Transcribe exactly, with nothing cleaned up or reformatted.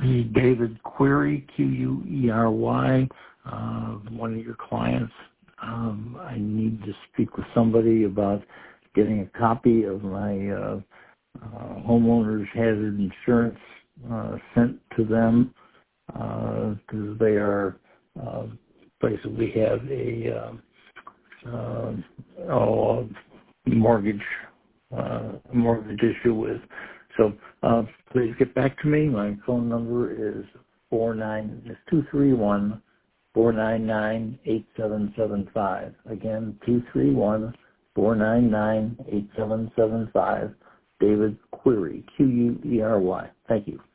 is David Query, Q U E R Y, uh, one of your clients. Um, I need to speak with somebody about getting a copy of my uh, uh, homeowner's hazard insurance uh, sent to them because uh, they are uh, basically have a uh, uh, oh, mortgage uh, mortgage issue with. So uh, please get back to me. My phone number is four nine is two three one four nine nine eight seven seven five. Again, two three one four nine nine eight seven seven five. David Query, Q U E R Y. Thank you.